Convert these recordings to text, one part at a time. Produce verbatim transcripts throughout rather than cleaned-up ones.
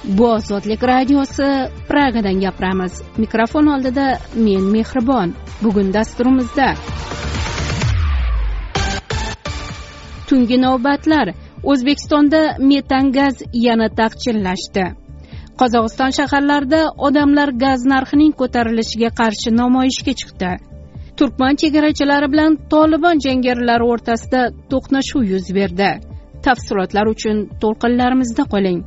Bu Ozodlik radiosi, Pragadan gapiramiz. Mikrofon oldida men Mehribon. Bugun dasturimizda tungi navbatlar. O'zbekistonda metan gaz yana taqchillashdi. Qozog'iston shaharlarida odamlar gaz narxining ko'tarilishiga qarshi namoyishga chiqdi. Turkman chegarachilari bilan Tolibon jangarilari o'rtasida to'qnashuv yuz berdi. Tafsilotlar uchun to'lqinlarimizda qoling.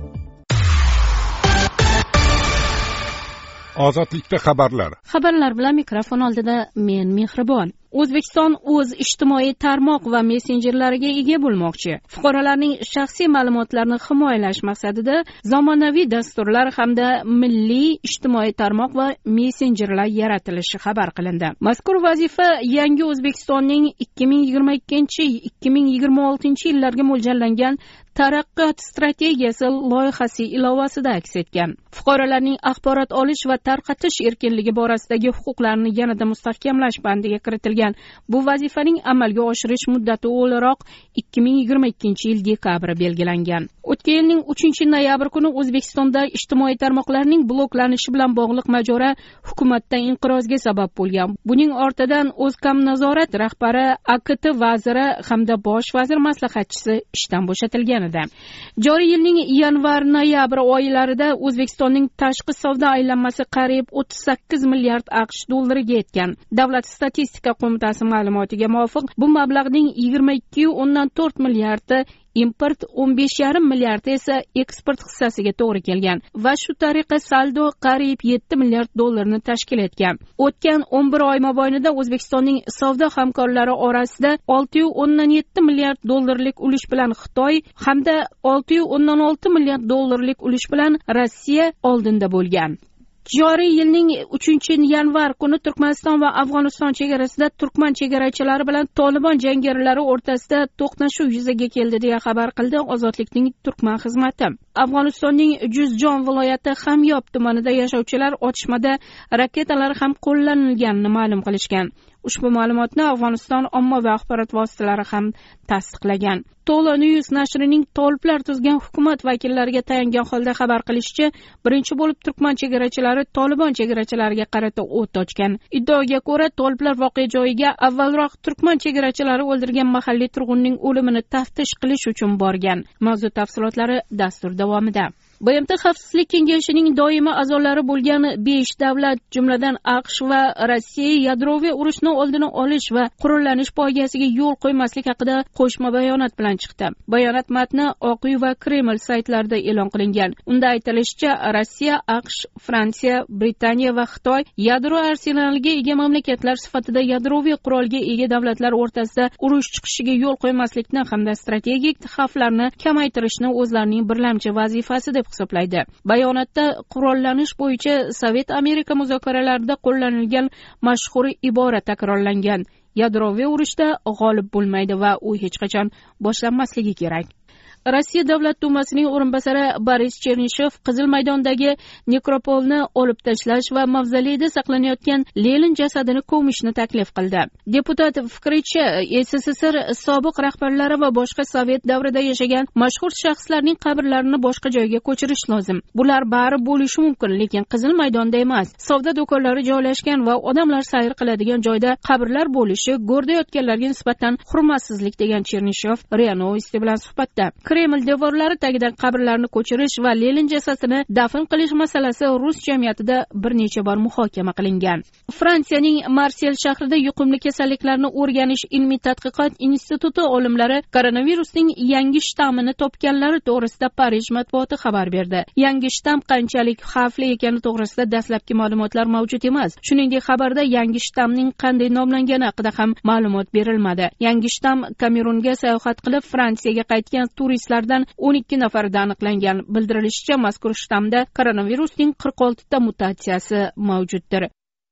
Ozodlikda xabarlar. Xabarlar bilan mikrofon oldida men Mehribon. O'zbekiston o'z ijtimoiy tarmoq va messenjerlariga ega bo'lmoqchi. Fuqarolarning shaxsiy ma'lumotlarini himoyalash maqsadida zamonaviy dasturlar hamda milliy ijtimoiy tarmoq va messenjerlar yaratilishi xabar qilindi. Mazkur vazifa yangi O'zbekistonning ikki ming yigirma ikkinchi - ikki ming yigirma oltinchi yillarga mo'ljallangan taraqqiyot strategiyasi loyihasi ilovasida aks etgan. Fuqarolarning axborot olish va tarqatish erkinligi borasidagi huquqlarini yanada mustahkamlash bandiga kiritilgan bu vazifaning amalga oshirish muddati o'laroq ikki ming yigirma ikkinchi yil dekabri belgilangan. O'tgan yilning uchinchi noyabr kuni O'zbekistonda ijtimoiy tarmoqlarning bloklanishi bilan bog'liq mojaro hukumatdan inqirozga sabab bo'lgan. Buning ortidan O'zkomnazorat rahbari, A K T vaziri hamda bosh vazir maslahatchisi ishdan bo'shatilgan edi. Joriy yilning yanvar-noyabr oylarida O'zbekistonning tashqi savdo aylanmasi qariyb o'ttiz sakkiz milliard AQSh dollariga yetgan. Davlat statistika qo'mitasi ma'lumotiga muvofiq bu mablag'ning yigirma ikki nuqta o'ndan to'rt milliardi import, o'n besh nuqta besh milliardi esa eksport hissasiga to'g'ri kelgan va shu tariqa saldo qariyb yetti milliard dollarni tashkil etgan. O'tgan o'n bir oy mobaynida O'zbekistonning savdo hamkorlari orasida olti nuqta o'ndan yetti milliard dollarlik ulush bilan Xitoy hamda olti nuqta o'ndan olti milliard dollarlik ulush bilan Rossiya oldinda bo'lgan. Joriy yilning uchinchi yanvar kuni Turkmaniston va Afg'oniston chegarasida turkman chegarachilari bilan Tolibon jangarilari o'rtasida to'qnashuv yuzaga keldi deya xabar qildi Ozodlikning Turkman xizmati. Afg'onistonning Juzjon viloyati Hamyob tumanida yashovchilar otishmada raketalar ham qo'llanilganini ma'lum qilishgan. Ushbu ma'lumotni Afg'oniston ommaviy axborot vositalari ham tasdiqlagan. Tola News nashrining toliblar tuzgan hukumat vakillariga tayangan holda xabar qilishicha, birinchi bo'lib turkman chegarachilari Tolibon chegarachilariga qarata o't ochgan. Iddaoga ko'ra, toliblar voqea joyiga avvalroq turkman chegarachilari o'ldirgan mahalliy turg'unning o'limini taftish qilish uchun borgan. Mavzu tafsilotlari dastur davomida. B M T Xavfsizlik kengashining doimiy a'zolari bo'lgan besh davlat, jumladan AQSh va Rossiya yadroviy urushni oldini olish va qurollanish poygasiga yo'l qo'ymaslik haqida qo'shma bayonot bilan chiqdi. Bayonot matni Oq uy va Kreml saytlarida e'lon qilingan. Unda aytilishicha, Rossiya, AQSh, Fransiya, Britaniya va Xitoy yadro arsenaliga ega mamlakatlar sifatida yadroviy qurolga ega davlatlar o'rtasida urush chiqishiga yo'l qo'ymaslikni hamda strategik xavflarni kamaytirishni o'zlarining birlamchi vazifasi deb hisoblaydi. Bayonotda qurollanish bo'yicha Sovet Amerika muzokaralarida qo'llanilgan mashhur ibora takrorlangan: yadroviy urushda g'olib bo'lmaydi va u hech qachon boshlanmasligi kerak. Rossiya Davlat dumasining o'rinbosari Boris Chernishev Qizil maydondagi nekropolni olib tashlash va mavzoleyda saqlanayotgan Lenin jasadini ko'mishni taklif qildi. Deputat fikricha, S S S R sobiq rahbarlari va boshqa sovet davrida yashagan mashhur shaxslarning qabrlarini boshqa joyga ko'chirish lozim. Bular bari bo'lishi mumkin, lekin Qizil maydonda emas. Savdo do'konlari joylashgan va odamlar sayr qiladigan joyda qabrlar bo'lishi go'rda yotganlarga nisbatan hurmatsizlik, degan Chernishev Ria Novosti bilan suhbatda. Kreml devorlari tagidan qabrlarni ko'chirish va Lenin jasadini dafn qilish masalasi rus jamiyatida bir necha bor muhokama qilingan. Fransiyaning Marsel shahrida yuqumli kasalliklarni o'rganish ilmiy tadqiqot instituti olimlari koronavirusning yangi shtammini topganlari to'g'risida Parij matbuoti xabar berdi. Yangi shtamm qanchalik xavfli ekani to'g'risida dastlabki ma'lumotlar mavjud emas. Shuningdek, xabarda yangi shtammning qanday nomlangani haqida ham ma'lumot berilmadi. Yangi shtamm Kamerunga sayohat qilib Fransiyaga qaytgan turist turistlardan o'n ikki nafarida aniqlangan. Bildirilishicha, mazkur shtammda koronavirusning qirq olti ta mutatsiyasi mavjuddir.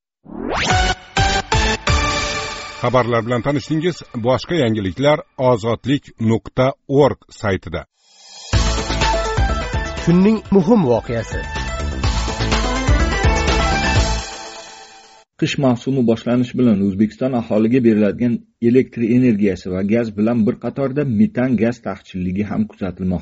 Xabarlar bilan tanishdingiz. Boshqa yangiliklar ozodlik nuqta org saytida. Kunning muhim voqeasi. Qish mavsumi boshlanishi bilan O'zbekiston aholiga beriladigan elektr energiyasi va gaz bilan bir qatorda metan gaz taqchilligi ham kuzatilmoqda.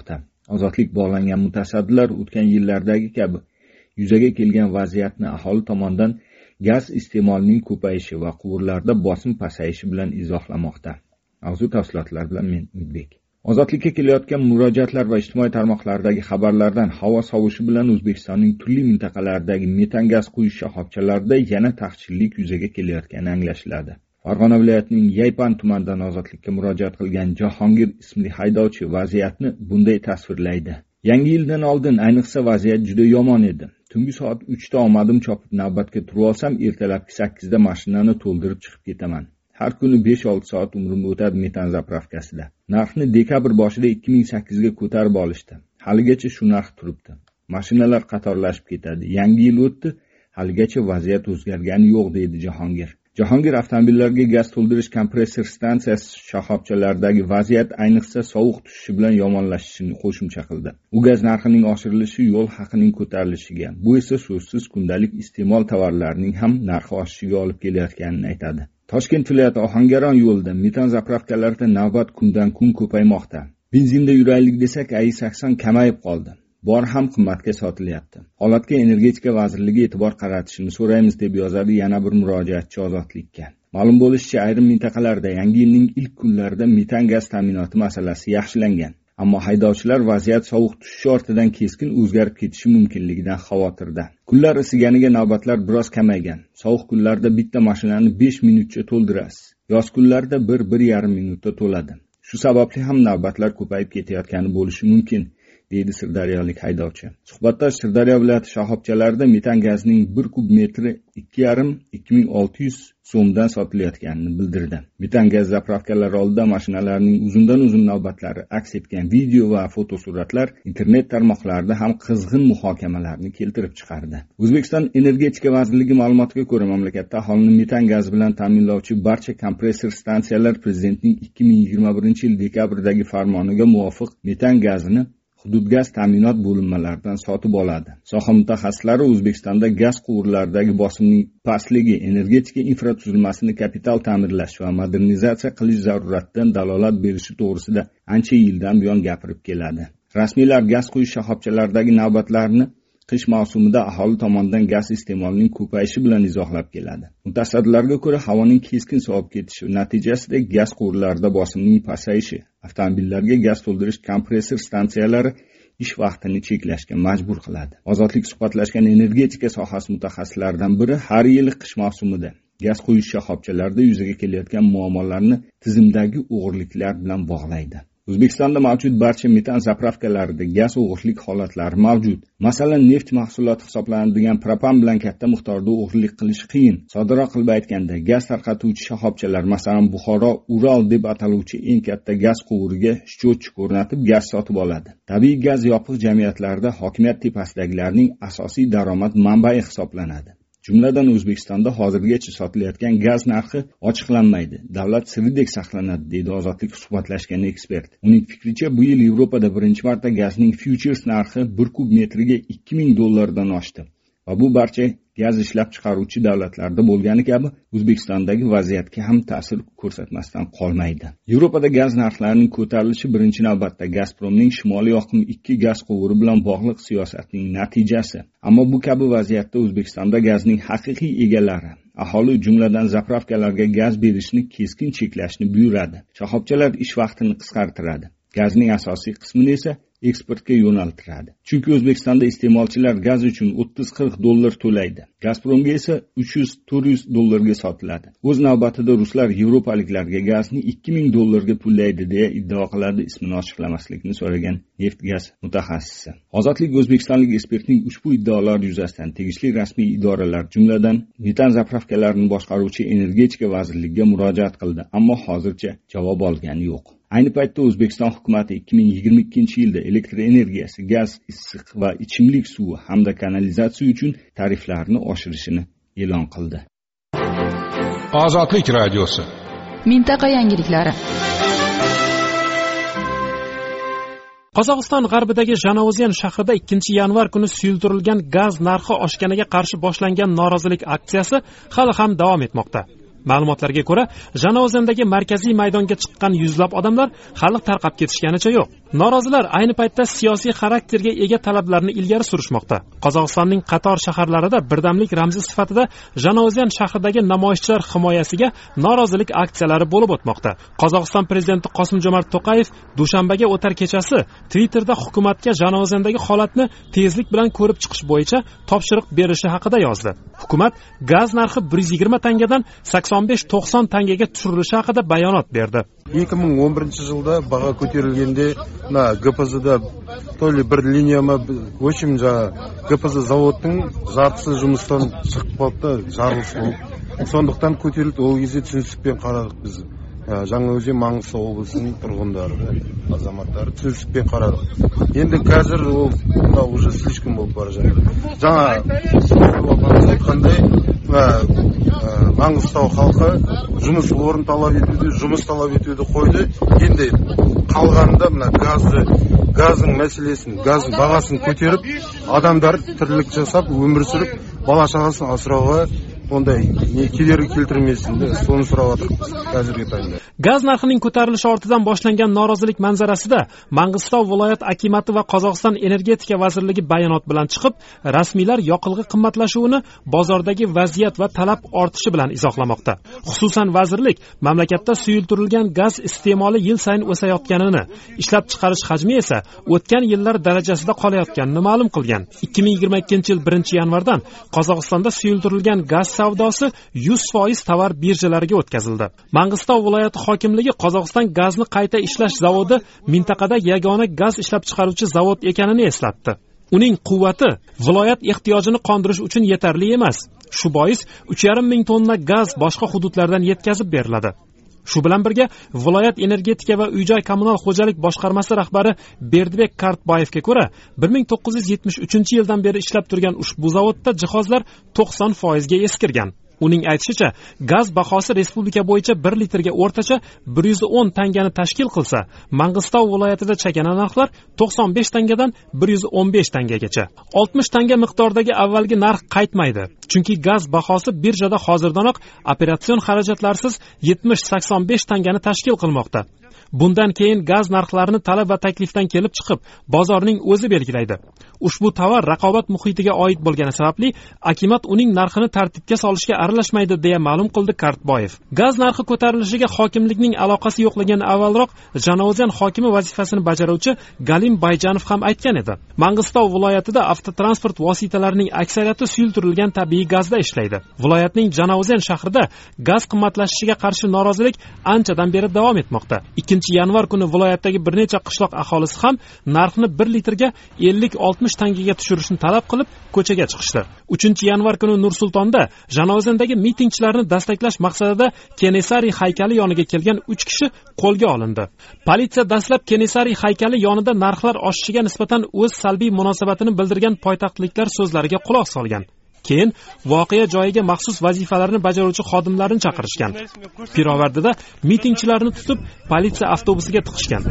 Ozodlik bog'langan mutasaddilar o'tgan yillardagi kabi yuzaga kelgan vaziyatni aholi tomonidan gaz iste'molining ko'payishi va quvurlarda bosim pasayishi bilan izohlamoqda. Mavzu tafsilotlar bilan men Umidbek. Ozodlikka kelayotgan murojaatlar va ijtimoiy tarmoqlardagi xabarlardan havo sovishi bilan O'zbekistonning turli mintaqalaridagi metan gaz quyish shoxobchalarida yana taqchillik yuzaga kelayotgani anglashiladi. Farg'ona viloyatining Yaypan tumanidan ozodlikka murojaat qilgan Jahongir ismli haydovchi vaziyatni bunday tasvirlaydi. Yangi yildan oldin ayniqsa vaziyat juda yomon edi. Tungi soat uchda omadim chopib navbatga turib olsam, ertalabki sakkizda mashinani to'ldirib chiqib ketaman. Har kuni besh olti soat umrim o'tadi metan zapravkasida. Narxni dekabr boshida ikki ming sakkizga ko'tarib olishdi. Haligacha shu narx turibdi. Mashinalar qatorlashib ketadi. Yangi yil o'tdi, haligacha vaziyat o'zgargani yo'q, deydi Jahongir. Jahongir avtomobillarga gaz to'ldirish kompressor stansiyasi shoxobchalaridagi vaziyat ayniqsa sovuq tushishi bilan yomonlashishini qo'shimcha qildi. U gaz narxining oshirilishi yo'l haqining ko'tarilishiga, bu esa so'zsiz kundalik iste'mol tovarlarining ham narxi oshishiga olib kelayotganini aytadi. Toshkent viloyati Ohangaron yo'lida metan zapravkalarida navbat kundan kun ko'paymoqda. Benzinda yuraylik desak, A I sakson kamayib qoldi. Bor ham qimmatga sotilyapti. Holatga Energetika vazirligi e'tibor qaratishini so'raymiz, deb yozadi yana bir murojaatchi Ozodlikka. Ma'lum bo'lishicha, ayrim mintaqalarda yangi yilning ilk kunlarida metan gaz ta'minoti masalasi yaxshilangan. Ammo haydovchilar vaziyat sovuq tushishi ortidan keskin o'zgarib ketishi mumkinligidan xavotirda. Kunlar isiganiga navbatlar biroz kamaygan. Sovuq kunlarda bitta mashinani besh minutcha to'ldirasiz. Yoz kunlarda bir bir yarim minutda to'ladi. Shu sababli ham navbatlar ko'payib ketayotgani bo'lishi mumkin, deydi sirdaryolik haydovchi. Suhbatdosh Sirdaryo viloyati shoxobchalarida metan gazining bir kub metri ikki yarim ikki ming olti yuz so'mdan sotilayotganini bildirdi. Metan gaz zapravkalari oldida mashinalarning uzundan uzun navbatlari aks etgan video va fotosuratlar internet tarmoqlarida ham qizg'in muhokamalarni keltirib chiqardi. O'zbekiston Energetika vazirligi ma'lumotiga ko'ra, mamlakatda aholini metan gaz bilan ta'minlovchi barcha kompressor stansiyalar prezidentning ikki ming yigirma birinchi yil dekabrdagi farmoniga muvofiq metan gazini hudud gaz ta'minot bo'linmalaridan sotib oladi. Soha mutaxassislari O'zbekistonda gaz quvurlaridagi bosimning pastligi, energetika infratuzilmasini kapital ta'mirlash va modernizatsiya qilish zaruratidan dalolat berishi to'g'risida ancha yildan buyon gapirib keladi. Rasmiylar gaz quyish shoxobchalaridagi navbatlarni qish mavsumida aholi tomonidan gaz iste'molining ko'payishi bilan izohlab keladi. Mutasaddilarga ko'ra, havoning keskin sovib ketishi natijasida gaz quvurlarida bosimning pasayishi avtomobillarga gaz to'ldirish kompressor stansiyalari ish vaqtini cheklashga majbur qiladi. Ozodlik suhbatlashgan energetika sohasi mutaxassislaridan biri har yili qish mavsumida gaz quyish shoxobchalarida yuzaga kelayotgan muammolarni tizimdagi o'g'irliklar bilan bog'laydi. O'zbekistonda mavjud barcha metan zapravkalarida gaz o'g'irlik holatlari mavjud. Masalan, neft mahsuloti hisoblanadigan propan bilan katta miqdorda o'g'irlik qilish qiyin. Soddaroq qilib aytganda, gaz tarqatuvchi shoxobchalar, masalan, Buxoro Ural deb ataluvchi eng katta gaz quvuriga счетчик o'rnatib gaz sotib oladi. Tabiiy gaz yopiq jamiyatlarda hokimiyat tepasidagilarning asosiy daromad manbai hisoblanadi. Jumladan O'zbekistonda hozirgacha sotilayotgan gaz narxi ochiqlanmaydi, davlat siridek saqlanadi, deydi Ozodlik suhbatlashgan ekspert. Uning fikricha, bu yil Yevropada birinchi marta gazning futures narxi bir kub metriga ikki ming dollardan oshdi. Va bu barcha gaz ishlab chiqaruvchi davlatlarda bo'lgani kabi O'zbekistondagi vaziyatga ham ta'sir ko'rsatmasdan qolmaydi. Yevropada gaz narxlarining ko'tarilishi birinchi navbatda Gazpromning Shimoliy oqim ikki gaz quvuri bilan bog'liq siyosatining natijasi. Ammo bu kabi vaziyatda O'zbekistonda gazning haqiqiy egalari aholi, jumladan zapravkalarga gaz berishni keskin cheklashni buyuradi. Shoxobchalar ish vaqtini qisqartiradi. Gazning asosiy qismini esa eksportga yo'naltiradi. Chunki O'zbekistonda iste'molchilar gaz uchun o'ttiz qirq dollar to'laydi. Gazpromga esa uch yuz to'rt yuz dollarga sotiladi. O'z navbatida ruslar yevropaliklarga gazni ikki ming dollarga pullaydi deya iddao qiladi, ismini ochiqlamaslikni so'ragan neft-gaz mutaxassisi. Ozodlik O'zbekistonlik ekspertning ushbu iddaolar yuzasidan tegishli rasmiy idoralar, jumladan metan zapravkalarini boshqaruvchi Energetika vazirligiga murojaat qildi, ammo hozircha javob olgani yo'q. Ayni paytda O'zbekiston hukumati ikki ming yigirma ikkinchi yilda elektr energiyasi, gaz, issiq va ichimlik suvi hamda kanalizatsiya uchun tariflarni oshirishini e'lon qildi. Ozodlik radiosi. Mintaqa yangiliklari. Qozog'iston g'arbidagi Janauzen shahrida ikkinchi yanvar kuni suyultirilgan gaz narxi oshganiga qarshi boshlangan norozilik aksiyasi hali ham davom etmoqda. Ma'lumotlarga ko'ra, Janavozandagi markaziy maydonga chiqqan yuzlab odamlar hali tarqab ketishganicha yo'q. Norozilar ayni paytda siyosiy xarakterga ega talablarni ilgari surishmoqda. Qozog'istonning qator shaharlarida birdamlik ramzi sifatida Janavozan shahridagi namoyishchilar himoyasiga norozilik aksiyalari bo'lib o'tmoqda. Qozog'iston prezidenti Qosim-Jomart To'qayev dushanbaga o'tar kechasi Twitterda hukumatga Janavozandagi holatni tezlik bilan ko'rib chiqish bo'yicha topshiriq berishi haqida yozdi. Hukumat gaz narxi bir yuz yigirma tangadan sakson besh to'qson tangaga tushirilishi haqida bayonot berdi. ikki ming o'n birinchi yilda baho ko'tarilganda na G P Z'da to'li bir liniyama, в общем, G P Z zavodning жартысы жұмыстан chiqib qoldi, жарылыс bo'ldi. Сондықтан көтерілді. Ол кезде түсіністікпен қарадық біз. Жаңаөзен Маңғыстау облысының тұрғындары, азаматтары түсіністікпен қарадық. Енді қазір ол уже слишком болып бара жатыр. Жаңа айтқандай, Маңғыстау халқы жұмыс орын талап етуді, жұмыс талап етуді қойды. Енді қалғанда мына газды, газдың мәселесін, газдың бағасын көтеріп, адамдар тірлік жасап, өмір сүріп, бала шағасын асырауға onday kedergi keltirmaysin deb so'ni so'rayotibmiz hozirgi paytda. Gaz narxining ko'tarilishi ortidan boshlangan norozilik manzarasida Mang'istov viloyat akimati va Qozog'iston energetika vazirligi bayonot bilan chiqib, rasmiylar yoqilg'i qimmatlashuvini bozordagi vaziyat va talab ortishi bilan izohlamoqda. Xususan vazirlik mamlakatda suyultirilgan gaz iste'moli yil sayin o'sayotganini, ishlab chiqarish hajmi esa o'tgan yillar darajasida qolayotganini ma'lum qilgan. ikki ming yigirma ikkinchi yil birinchi yanvardan Qozog'istonda suyultirilgan gaz savdosi yuz foiz tovar birjalariga o'tkazildi. Mang'istov viloyati hokimligi Qozog'iston gazni qayta ishlash zavodi mintaqada yagona gaz ishlab chiqaruvchi zavod ekanini eslatdi. Uning quvvati viloyat ehtiyojini qondirish uchun yetarli emas. Shu bois uch yarim ming tonna gaz boshqa hududlardan yetkazib beriladi. Shu bilan birga viloyat energetika va uy-joy kommunal xo'jalik boshqarmasi rahbari Berdibek Kartboyevga ko'ra, bir ming to'qqiz yuz yetmish uchinchi yildan beri ishlab turgan ushbu zavodda jihozlar to'qson foiz ga eskirgan. Uning aytishicha, gaz bahosi respublika bo'yicha bir litrga o'rtacha bir yuz o'n tangani tashkil qilsa, Mang'istov viloyatida chakana narxlar to'qson besh tangadan bir yuz o'n besh tangagacha. oltmish tanga miqdordagi avvalgi narx qaytmaydi. Chunki gaz bahosi birjada hozirdanoq operatsion xarajatlarsiz yetmish sakson besh tangani tashkil qilmoqda. Bundan keyin gaz narxlarini talab va taklifdan kelib chiqib, bozorning o'zi belgilaydi. Ushbu tovar raqobat muhitiga oid bo'lgani sababli akimat uning narxini tartibga solishga aralashmaydi deya ma'lum qildi Kartboyev. Gaz narxi ko'tarilishiga hokimlikning aloqasi yo'qligini avvalroq Janavozan hokimi vazifasini bajaruvchi Galim Bayjanov ham aytgan edi. Mang'istov viloyatida avtotransport vositalarining aksariyati suyultirilgan tabiiy gazda ishlaydi. Viloyatning Janavozan shahrida gaz qimmatlashishiga qarshi norozilik anchadan beri davom etmoqda. ikkinchi yanvar kuni viloyatdagi bir necha qishloq aholisi ham narxni bir litrga ellik oltmish tangaga tushirishni talab qilib ko'chaga chiqishdi. uchinchi yanvar kuni Nur-Sultonda Janavozandagi mitingchilarni dastaklash maqsadida Kenesari haykali yoniga kelgan uch kishi qo'lga olindi. Politsiya dastlab Kenesari haykali yonida narxlar oshishiga nisbatan o'z salbiy munosabatini bildirgan poytaxtliklar so'zlariga quloq solgan. Keyin voqea joyiga maxsus vazifalarni bajaruvchi xodimlarni chaqirishgan. Pirovardida mitingchilarni tutib, politsiya avtobusiga tiqishgan.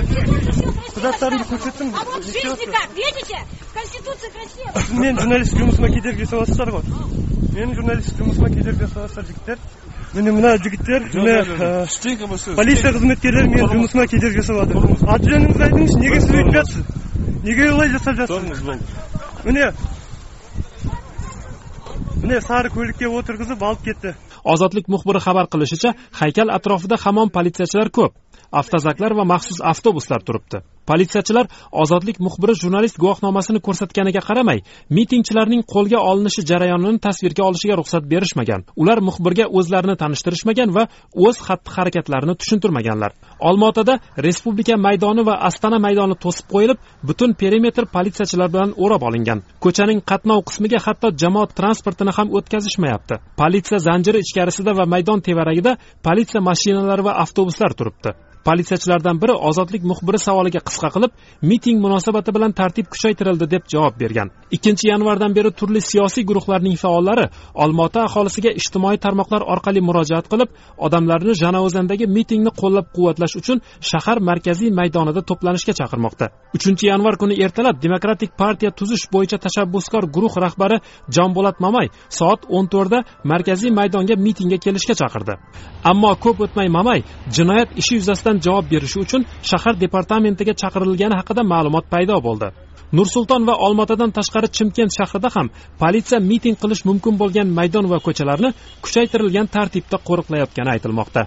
Men jurnalist жұмысыма kedergi жасаватсыздар ғой. Men jurnalist жұмысыма kedergi жасаватсыздар жігіттер. Міне мына жігіттер, міне полиция қызметкерлері мен жұмысыма kedergi жасап жатыр. Аты жөніңізді айтыңызшы, неге сіз өйтіп жатсыз? Неге олай жасап жатсыз? Міне Mine sari ko'likka o'tirgizib olib ketdi. Ozodlik muxbiri xabar qilishicha, haykal atrofida hamon politsiyachilar ko'p. Avtozaklar va maxsus avtobuslar turibdi. Politsiyachilar Ozodlik muxbiri jurnalist guvohnomasini ko'rsatganiga qaramay, mitingchilarning qo'lga olinishi jarayonini tasvirga olishiga ruxsat berishmagan. Ular muxbirga o'zlarini tanishtirishmagan va o'z xatti-harakatlarini tushuntirmaganlar. Olmaotada Respublika maydoni va Astana maydoni to'sib qo'yilib, butun perimetr politsiyachilar bilan o'rab olingan. Ko'chaning qatnov qismiga hatto jamoat transportini ham o'tkazishmayapti. Politsiya zanjiri ichkarisida va maydon tevaragida politsiya mashinalari va avtobuslar turibdi. Politsiyachilardan biri Ozodlik muxbiri savoliga qisqa qilib, miting munosabati bilan tartib kuchaytirildi deb javob bergan. ikkinchi yanvardan beri turli siyosiy guruhlarning faollari Olmaota aholisiga ijtimoiy tarmoqlar orqali murojaat qilib, odamlarni Janavozandagi mitingni qo'llab-quvvatlash uchun shahar markaziy maydonida to'planishga chaqirmoqda. uchinchi yanvar kuni ertalab Demokratik partiya tuzish bo'yicha tashabbuskor guruh rahbari Jonbolat Mamay soat o'n to'rtda markaziy maydonga mitingga kelishga chaqirdi. Ammo ko'p o'tmay Mamay jinoyat ishi yuzasidan javob berishi uchun shahar departamentiga chaqirilgani haqida ma'lumot paydo bo'ldi. Nur-Sulton va Olmaotadan tashqari Chimkent shahrida ham politsiya miting qilish mumkin bo'lgan maydon va ko'chalarni kuchaytirilgan tartibda qo'riqlayotgani aytilmoqda.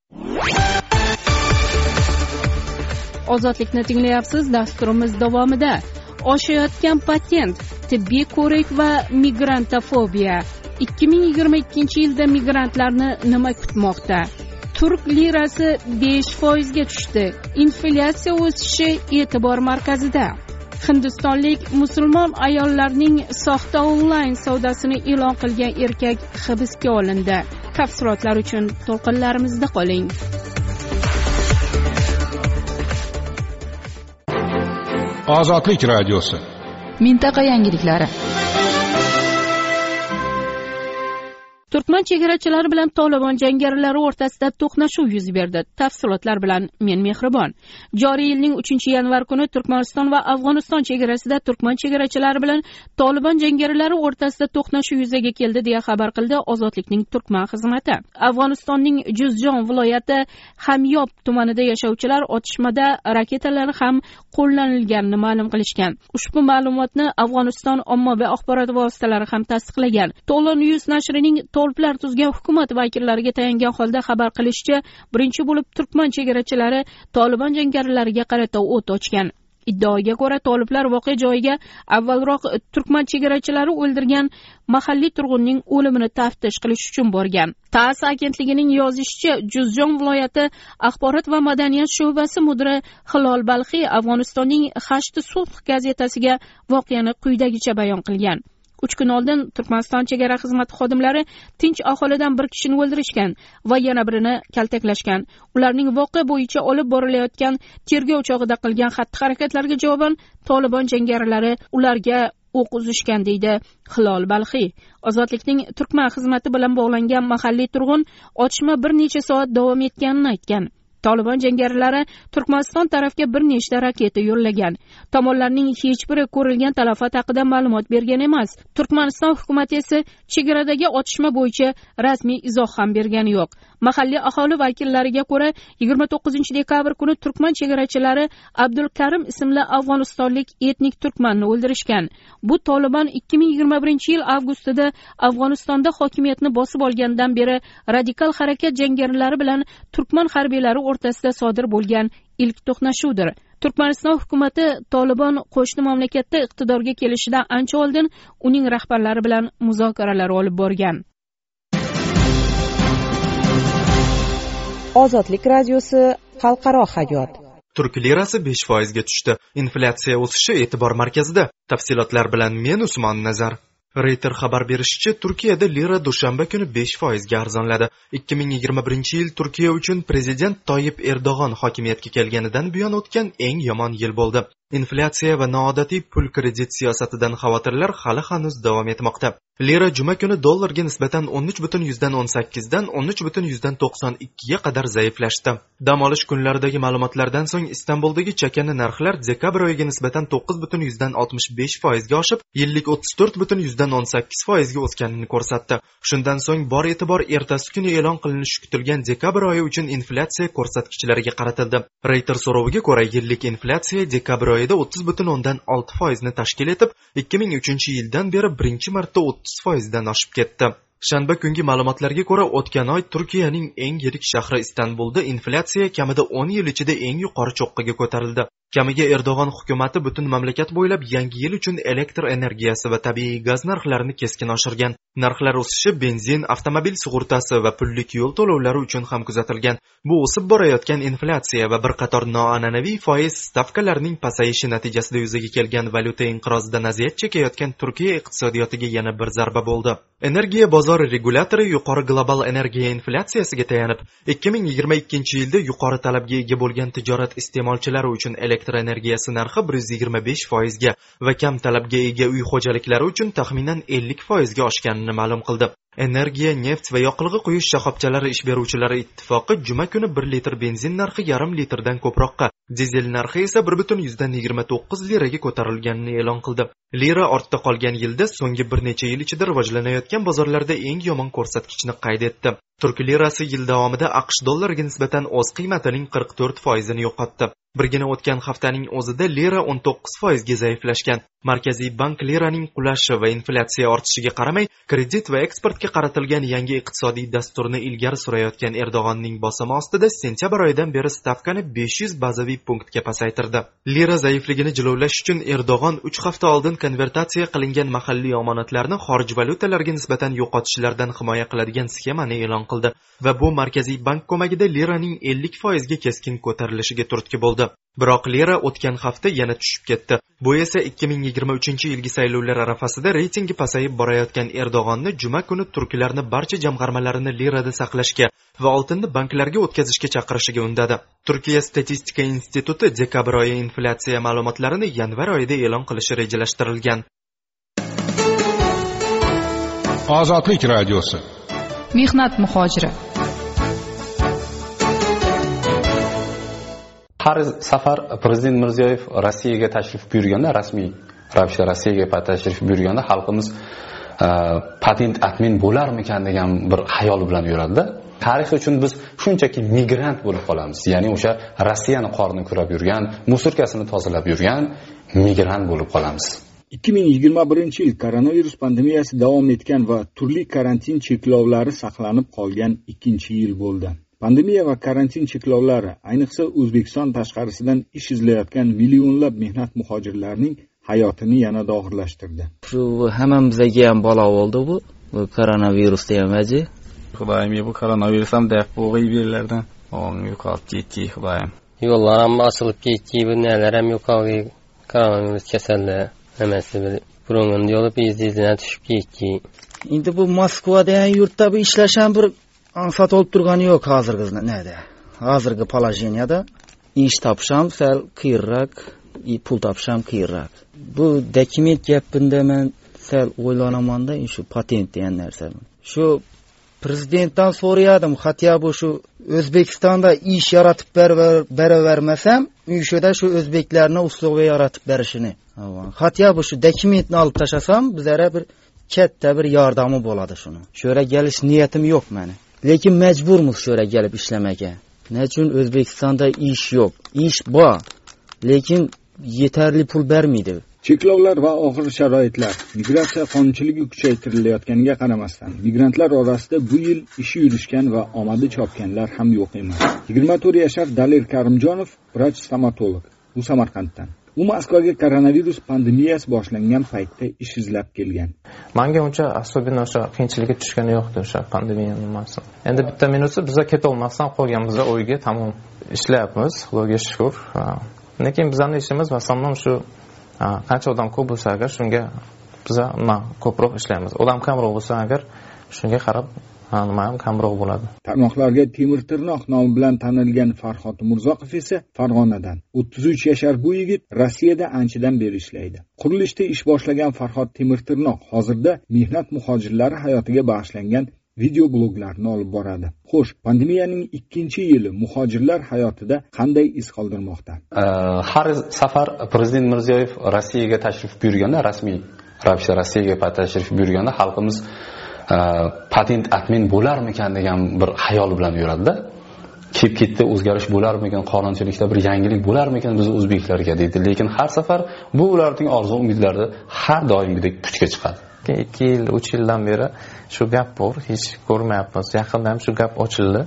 Ozodlikni tinglayapsiz. Dasturimiz davomida oshayotgan patent, tibbiy ko'rik va migrantofobiya. ikki ming yigirma ikkinchi yilda migrantlarni nima kutmoqda? Turk lirasi besh foizga tushdi. Inflyatsiya o'sishi e'tibor markazida. Hindistonlik musulmon ayollarning soxta onlayn savdosini e'lon qilgan erkak hibsga olindi. Tafsilotlar uchun to'lqinlarimizda qoling. Ozodlik radiosi. Mintaqa yangiliklari. Turkman chegarachilari bilan Tolibon jangarilari o'rtasida to'qnashuv yuz berdi. Tafsilotlar bilan men Mehribon. Joriy yilning uchinchi yanvar kuni Turkmaniston va Afg'oniston chegarasida Turkman chegarachilari bilan Tolibon jangarilari o'rtasida to'qnashuv yuzaga keldi deya xabar qildi Ozodlikning Turkman xizmati. Afg'onistonning Juzjon viloyati Hamyob tumanida yashovchilar otishmada raketalar ham qo'llanilganini ma'lum qilishgan. Ushbu ma'lumotni Afg'oniston ommaviy axborot vositalari ham tasdiqlagan. To'lon News nashrining Toliblar tuzgan hukumat vakillariga tayangan holda xabar qilishicha, birinchi bo'lib Turkman chegarachilari Tolibon jangarilariga qarata o't ochgan. Iddaoga ko'ra, Toliblar voqea joyiga avvalroq Turkman chegarachilari o'ldirgan mahalliy turg'unning o'limini taftish qilish uchun borgan. TASS agentligining yozishicha, Juzjon viloyati axborot va madaniyat sho'basi mudiri Hilol Balxiy Afg'onistonning Hashti Sulh gazetasiga voqeani quyidagicha bayon qilgan. uch kun oldin Turkmaniston chegara xizmati xodimlari tinch aholidan bir kishini o'ldirishgan va yana birini kaltaklashgan. Ularning voqea bo'yicha olib borilayotgan tergov chog'ida qilgan xatti-harakatlarga javoban Tolibon jangarilari ularga o'q uzishgan deydi Hilol Balxiy. Ozodlikning Turkman xizmati bilan bog'langan mahalliy turg'un otishma bir necha soat davom etganini aytgan. Tolibon jangarilari Turkmaniston tarafga bir nechta raketa yo'llagan. Tomonlarning hech biri ko'rilgan talafot haqida ma'lumot bergan emas. Turkmaniston hukumati esa chegaradagi otishma bo'yicha rasmiy izoh ham bergani yo'q. Mahalliy aholi vakillariga ko'ra, yigirma to'qqizinchi dekabr kuni Turkman chegarachilari Abdul Karim ismli afg'onistonlik etnik turkmanni o'ldirishgan. Bu Tolibon ikki ming yigirma birinchi yil avgustida Afg'onistonda hokimiyatni bosib olgandan beri radikal harakat jangarilari bilan turkman harbiylari o'rtasida sodir bo'lgan ilk to'qnashuvdir. Turkmaniston hukumati Tolibon qo'shni mamlakatda iqtidorga kelishidan ancha oldin uning rahbarlari bilan muzokaralar olib borgan. Ozodlik radiosi xalqaro hayot. Turk lirasi besh foizga tushdi. Inflyatsiya o'sishi e'tibor markazida. Tafsilotlar bilan men Usmon Nazar. Reuters xabar berishicha, Turkiyada lira dushanba kuni besh foizga arzonladi. ikki ming yigirma birinchi yil Turkiya uchun prezident Toyib Erdo'g'on hokimiyatga kelganidan buyon o'tgan eng yomon yil bo'ldi. Inflyatsiya va noodatiy pul kredit siyosatidan xavotirlar hali hanuz davom etmoqda. Lira juma kuni dollarga nisbatan o'n uch butun o'n sakkiz dan o'n uch butun to'qson ikki ga qadar zaiflashdi. Dam olish kunlaridagi ma'lumotlardan so'ng Istanbuldagi chakana narxlar dekabr oyiga nisbatan to'qqiz butun oltmish besh foizga oshib, yillik o'ttiz to'rt butun o'n sakkiz foizga o'sganini ko'rsatdi. Shundan so'ng bor e'tibor ertasi kuni e'lon qilinishi kutilgan dekabr oyi uchun inflyatsiya ko'rsatkichlariga qaratildi. Reuters so'roviga ko'ra, yillik inflyatsiya dekabr oyida o'ttiz butun olti foizni tashkil etib, ikki ming uchinchi yildan beri birinchi marta o'ttiz foizdan oshib ketdi. Shanba kungi ma'lumotlarga ko'ra, o'tgan oy Turkiyaning eng yirik shahri Istanbulda inflyatsiya kamida o'n yil ichida eng yuqori cho'qqiga ko'tarildi. Kamiga Erdo'g'on hukumati butun mamlakat bo'ylab yangi yil uchun elektr energiyasi va tabiiy gaz narxlarini keskin oshirgan. Narxlar o'sishi benzin, avtomobil sug'urtasi va pullik yo'l to'lovlari uchun ham kuzatilgan. Bu o'sib borayotgan inflyatsiya va bir qator noan'anaviy foiz stavkalarining pasayishi natijasida yuzaga kelgan valyuta inqirozidan aziyat chekayotgan Turkiya iqtisodiyotiga yana bir zarba bo'ldi. Energiya bozori regulatori yuqori global energiya inflyatsiyasiga tayanib, ikki ming yigirma ikkinchi yilda yuqori talabga ega bo'lgan tijorat iste'molchilari uchun elektr energiyasi narxi bir yuz yigirma besh foizga va kam talabga ega uy xo'jaliklari uchun taxminan ellik foizga oshganini ma'lum qildi. Energiya, neft va yoqilg'i quyish shoxobchalari ish beruvchilari ittifoqi juma kuni bir litr benzin narxi yarim litrdan ko'proqqa, dizel narxi esa bir butun yuzdan yigirma to'qqiz liraga ko'tarilganini e'lon qildi. Lira ortda qolgan yilda so'nggi bir necha yil ichida rivojlanayotgan bozorlarda eng yomon ko'rsatkichni qayd etdi. Turk lirasi yil davomida AQSh dollariga nisbatan o'z qiymatining qirq to'rt foizini yo'qotdi. Birgina o'tgan haftaning o'zida lira o'n to'qqiz foizga zaiflashgan. Markaziy bank liraning qulashi va inflyatsiya ortishiga qaramay, kredit va eksportga qaratilgan yangi iqtisodiy dasturni ilgari surayotgan Erdo'g'onning bosimi ostida sentyabr oyidan beri stavkani besh yuz bazaviy punktga pasaytirdi. Lira zaifligini jilovlash uchun Erdo'g'on uch hafta oldin konvertatsiya qilingan mahalliy omonatlarni xorij valyutalarga nisbatan yo'qotishlardan himoya qiladigan sxemani e'lon qildi va bu Markaziy bank ko'magida liraning ellik foizga keskin ko'tarilishiga turtki bo'ldi. Biroq lira o'tgan hafta yana tushib ketdi. Bu esa ikki ming yigirma uchinchi yilgi saylovlar arafasida reytingi pasayib borayotgan Erdo'g'onni juma kuni turklarni barcha jamg'armalarini lirada saqlashga va oltinni banklarga o'tkazishga chaqirishiga undadi. Turkiya statistika instituti dekabr oyi inflyatsiya ma'lumotlarini yanvar oyida e'lon qilishi rejalashtirilgan. Ozodlik radiosi. Mehnat muhojiri. Har safar Prezident Mirziyoyev Rossiyaga tashrif buyurganda, rasmiy ravishda Rossiyaga tashrif buyurganda xalqimiz patent admin bo'larmikan degan bir xayol bilan yuradi. Tarix uchun biz shunchaki migrant bo'lib qolamiz. Ya'ni o'sha Rossiyani qorni kurab yurgan, musurkasini tozalab yurgan migrant bo'lib qolamiz. ikki ming yigirma birinchi yil koronavirus pandemiyasi davom etgan va turli karantin cheklovlari saqlanib qolgan ikkinchi yil bo'ldi. Pandemiya va karantin cheklovlari ayniqsa O'zbekiston tashqarisidan ish izlayotgan millionlab mehnat muhojirlarining hayotini yanada og'irlashtirdi. Shu hammamizga ham balo bo'ldi bu, bu koronavirus degachi. Xudoyim, bu koronavirus ham daf bo'g'ay yerlardan o'ng yo'qolib ketdi, xudoyim. Yo'llar ham ochilib ketdi, bu nelar ham yo'qoldi. Koronavirus kasalligi nimasi bir burungan yo'li bizdan tushib ketdi. Endi bu Moskvada ham yurtda bu ishlash ham bir ansat olib turgani yo'q hozirgi nada. Hozirgi polojeniyada ish topisham sal qiyinroq, pul topisham qiyinroq. Bu dokument gapida men sal o'ylanamanda, shu patent degan narsa. Shu prezidentdan so'radim, hatto bu shu O'zbekistonda ish yaratib beravermasam, uyshada shu o'zbeklarni uslubi yaratib berishini. Hatto bu shu dokumentni olib tashlasam, bizlara bir katta bir yordami bo'ladi shuni. Shu yerga kelish niyatim yo'q meni. Lekin majburmiz shu yerga kelib ishlamaga. Nechun O'zbekistonda ish yo'q? Ish bor, lekin yetarli pul bermaydi. Cheklovlar va og'ir sharoitlar, migratsiya qonunchiligi kuchaytirilayotganiga qaramasdan, migrantlar orasida bu yil ishi yurishgan va omadi chopganlar ham yo'q emas. yigirma to'rt yashar Dalir Karimjonov vrach stomatolog. U Samarqanddan. U Moskvaga koronavirus pandemiyasi boshlangan paytda ish izlab kelgan. Menga uncha asobina o'sha qiyinchilikka tushgani yo'qdi o'sha pandemiya nimasi. Endi bitta minusi biza keta olmasdan qolganimizda o'yga tamom ishlayapmiz, Xudoga shukr. Lekin bizning ishimiz masalan shu qancha odam ko'p bo'lsa agar shunga biza nima ko'proq ishlaymiz. Odam kamroq bo'lsa agar shunga qarab nima ham kamroq bo'ladi. Tarmoqlarga Temir Tirnoq nomi bilan tanilgan Farhod Murzoqov esa Farg'onadan. o'ttiz uch yashar bu yigit Rossiyada anchadan beri ishlaydi. Qurilishda ish boshlagan Farhod Temir Tirnoq hozirda mehnat muhojirlari hayotiga bag'ishlangan video bloglarni olib boradi. Xo'sh, pandemiyaning ikkinchi yili muhojirlar hayotida qanday iz qoldirmoqda? Har safar Prezident Mirziyoyev Rossiyaga tashrif buyurganda, rasmiy ravishda Rossiyaga tashrif buyurganda xalqimiz patent admin bo'larmikan degan bir xayol bilan yuradi-da. Kelib ketdi, o'zgarish bo'larmikan, qonunchilikda bir yangilik bo'larmikan biz o'zbeklarga deydi. Lekin har safar bu ularning orzu umidlari har doimgidek puchga chiqadi. ikki yil, uch yildan beri shu gap bor, hech ko'rmayapmiz. Yaqinda ham shu gap ochildi.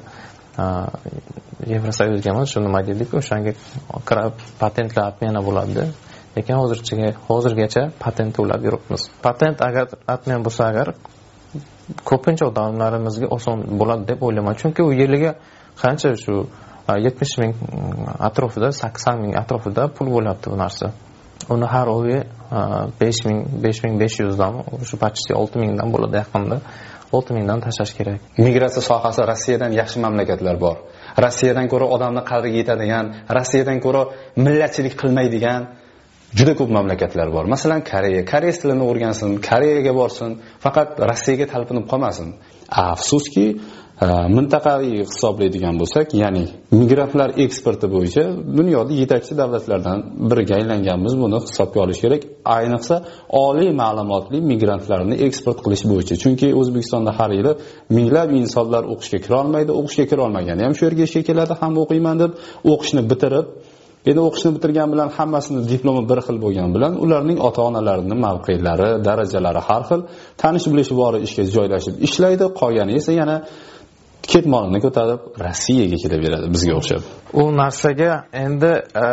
Yevrosoyuzga ham shu nima dedik, o'shanga patentlar admini bo'ladi. Lekin hozircha hozirgacha patent to'lab yuribmiz. Patent agar admin bo'lsa agar ko'pincha odamlarimizga oson bo'ladi deb o'ylayman. Chunki u yiliga qancha shu yetmish ming atrofida, sakson ming atrofida pul bo'lyapti bu narsa. Uni har oyi besh ming, besh ming besh yuz dan, shu почти olti ming dan bo'ladi yaqinda. olti ming dan tashlash kerak. Migratsiya sohasi Rossiyadan yaxshi mamlakatlar bor. Rossiyadan ko'ra odamning qadriga yetadigan, Rossiyadan ko'ra millatchilik qilmaydigan juda ko'p mamlakatlar bor. Masalan, Koreya. Koreys tilini o'rgansin, Koreyaga borsin, faqat Rossiyaga talpinib qolmasin. Afsuski, mintaqaviy hisoblaydigan bo'lsak, ya'ni migrantlar eksporti bo'yicha dunyoda yetakchi davlatlardan biriga aylanganmiz. Buni hisobga olish kerak. Ayniqsa, oliy ma'lumotli migrantlarni eksport qilish bo'yicha. Chunki O'zbekistonda har yili minglab insonlar o'qishga kira olmaydi, o'qishga kira olmagani ham shu yerga ishga keladi, ham o'qiyman deb o'qishni bitirib, endi o'qishni bitirgan bilan hammasini diplomi bir xil bo'lgan bilan ularning ota-onalarining mavqelari, darajalari har xil, tanish bilishi bor ishga joylashib ishlaydi, qolgani esa yana ketmonini ko'tarib Rossiyaga kelaveradi bizga o'xshab. U narsaga endi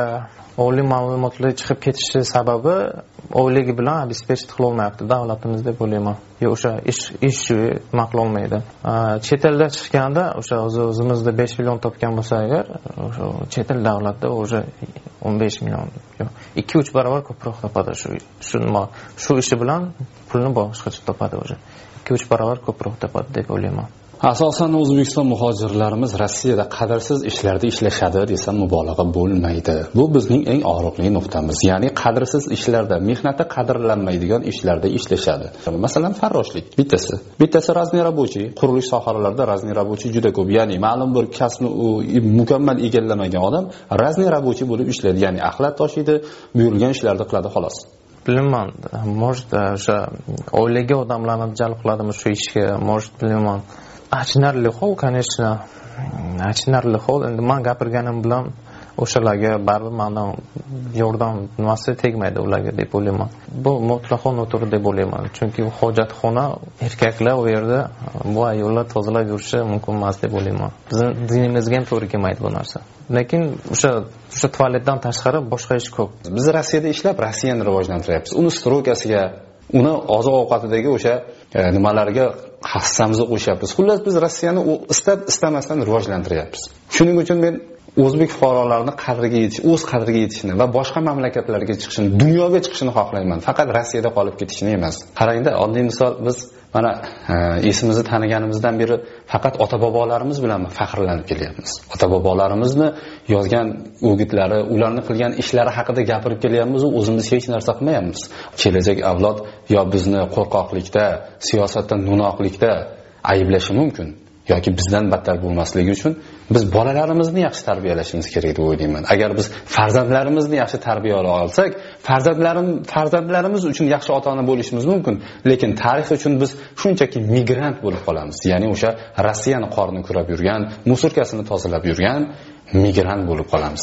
oliy ma'lumotli chiqib ketishi sababi oyligi bilan обеспечить qila olmayapti davlatimiz deb o'ylayman. Yo o'sha ish ish maqla olmaydi. Chet elda chiqqanda o'sha o'zimizda besh million topgan bo'lsa agar, o'sha chet el davlatda o'sha o'n besh million, yo ikki uch barobar ko'proq topadi shu shu shu ishi bilan pulni boshqacha topadi o'sha. ikki uch barobar ko'proq topadi deb o'ylayman. Asosan O'zbekiston muhojirlarimiz Rossiyada qadrsiz ishlarda ishlashadi desam mubolag'a bo'lmaydi. Bu bizning eng og'riqli nuqtamiz. Ya'ni qadrsiz ishlarda, mehnati qadrlanmaydigan ishlarda ishlashadi. Masalan, farroshlik bittasi. Bittasi razniy rabochiy, qurilish sohalarida razniy rabochiy juda ko'p. Ya'ni ma'lum bir kasbni mukammal egallamagan odam razniy rabochiy bo'lib ishlaydi. Ya'ni axlat toshiydi, buyurilgan ishlarni qiladi xolos. Bilmayman, может, o'sha oilaga odamlarni jalb qiladimi shu ishga, может, bilmayman. Achinarli hol, конечно, achinarli hol. Endi men gapirganim bilan o'shalarga baribir mendan yordam nimasi tegmaydi ularga deb o'ylayman. Bu mutlaqo noto'g'ri deb o'ylayman. Chunki hojatxona erkaklar u yerda bu ayollar tozalab yurishi mumkin emas deb o'ylayman. Bizning dinimizga ham to'g'ri kelmaydi bu narsa. Lekin o'sha o'sha tualetdan tashqari boshqa ish ko'p. Biz Rossiyada ishlab, Rossiyani rivojlantiryapmiz. Uni strokasiga, uni oziq-ovqatidagi o'sha nimalarga hassamizni qo'shyapmiz. Xullas biz Rossiyani istab istamasdan rivojlantiryapmiz. Shuning uchun men o'zbek fuqarolarining qadriga yetish, o'z qadriga yetishini va boshqa mamlakatlarga chiqishini, dunyoga chiqishini xohlayman. Faqat Rossiyada qolib ketishini emas. Qarangda, oddiy misol biz mana esimizni taniganimizdan beri faqat ota-bobolarimiz bilan faxrlanib kelyapmiz. Ota-bobolarimizni yozgan o'gitlari, ularning qilgan ishlari haqida gapirib kelyapmiz, o'zimiz hech narsa qilmayapmiz. Kelajak avlod yo bizni qo'rqoqlikda, siyosatda, no'noqlikda ayblashi mumkin. yoki bizdan battar bo'lmasligi uchun biz bolalarimizni yaxshi tarbiyalashimiz kerak deb o'ylayman. Agar biz farzandlarimizni yaxshi tarbiyalay olsak, farzandlarim farzandlarimiz uchun yaxshi ota-ona bo'lishimiz mumkin, lekin tarix uchun biz shunchaki migrant bo'lib qolamiz. Ya'ni o'sha Rossiyani qorni kurab yurgan, musurkasini tozalab yurgan migrant bo'lib qolamiz.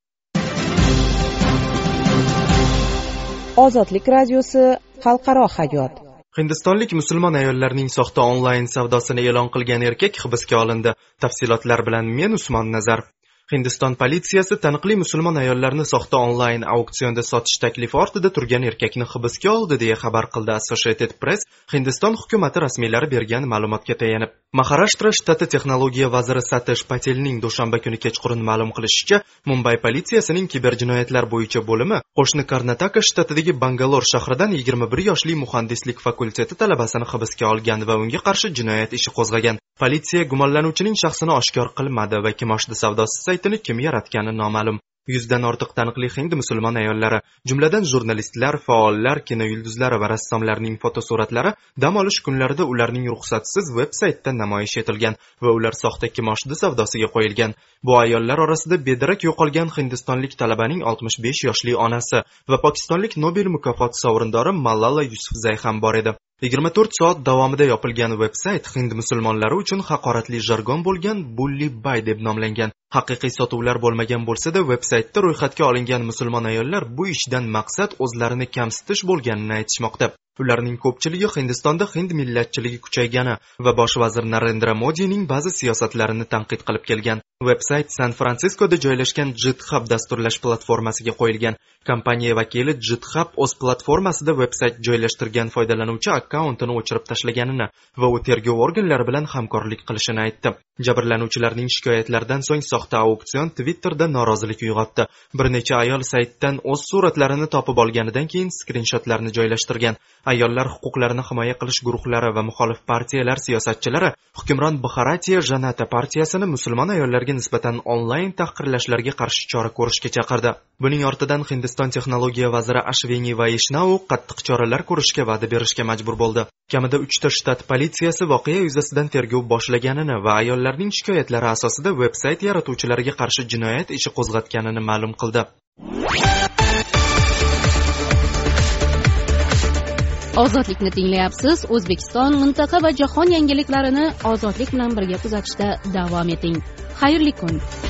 Ozodlik radiosi xalqaro hayot. Hindistonlik musulmon ayollarning soxta onlayn savdosini e'lon qilgan erkak hibsga olindi. Tafsilotlar bilan men Usmon Nazar. Hindiston politsiyasi taniqli musulmon ayollarni soxta onlayn auksionda sotish taklifi ortida turgan erkakni hibsga oldi deya xabar qildi Associated Press. Hindiston hukumati rasmiylari bergan ma'lumotga tayanib, Maharashtra shtati texnologiya vaziri Satish Patelning dushanba kuni kechqurun ma'lum qilishicha, Mumbay politsiyasining kiberjinoyatlar bo'yicha bo'limi qo'shni Karnataka shtatidagi Bangalor shahridan yigirma bir yoshli muhandislik fakulteti talabasini hibsga olgan va unga qarshi jinoyat ishi qo'zg'agan. Politsiya gumonlanuvchining shaxsini oshkor qilmadi va kimoshdi savdosi saytini kim yaratgani noma'lum. Yuzdan ortiq taniqli hind musulmon ayollari, jumladan jurnalistlar, faollar, kino yulduzlari va rassomlarning fotosuratlari dam olish kunlarida ularning ruxsatsiz veb-saytda namoyish etilgan va ular soxta kimoshdi savdosiga qo'yilgan. Bu ayollar orasida bedarak yo'qolgan hindistonlik talabaning oltmish besh yoshli onasi va pokistonlik Nobel mukofoti sovrindori Malala Yusufzay ham bor edi. yigirma to'rt soat davomida yopilgan veb-sayt hind musulmonlari uchun haqoratli jargon bo'lgan Bully Buy deb nomlangan. Haqiqiy sotuvlar bo'lmagan bo'lsa-da, veb-saytda ro'yxatga olingan musulmon ayollar bu ishdan maqsad o'zlarini kamsitish bo'lganini aytishmoqda. Ularning ko'pchiligi Hindistonda hind millatchiligi kuchaygani va bosh vazir Narendra Modining ba'zi siyosatlarini tanqid qilib kelgan. Veb-sayt San-Fransiskoda joylashgan GitHub dasturlash platformasiga qo'yilgan. Kompaniya vakili GitHub o'z platformasida veb-sayt joylashtirgan foydalanuvchi akkauntini o'chirib tashlaganini va u tergov organlari bilan hamkorlik qilishini aytdi. Jabrlanuvchilarning shikoyatlaridan so'ng soxta ketilmoqda auksion Twitterda norozilik uyg'otdi. Bir necha ayol saytdan o'z suratlarini topib olganidan keyin skrinshotlarni joylashtirgan. Ayollar huquqlarini himoya qilish guruhlari va muxolif partiyalar siyosatchilari hukmron Bharatiya Janata partiyasini musulmon ayollarga nisbatan onlayn tahqirlashlarga qarshi chora ko'rishga chaqirdi. Buning ortidan Hindiston texnologiya vaziri Ashwini Vaishnava qattiq choralar ko'rishga va'da berishga majbur bo'ldi. Kamida uchta shtat politsiyasi voqea yuzasidan tergov boshlaganini va ayollarning shikoyatlari asosida veb-sayt yaratuvchilariga qarshi jinoyat ishi qo'zg'atganini ma'lum qildi. Ozodlikni tinglayapsiz. O'zbekiston, mintaqa va jahon yangiliklarini ozodlik bilan birga kuzatishda davom eting. Xayrli kun.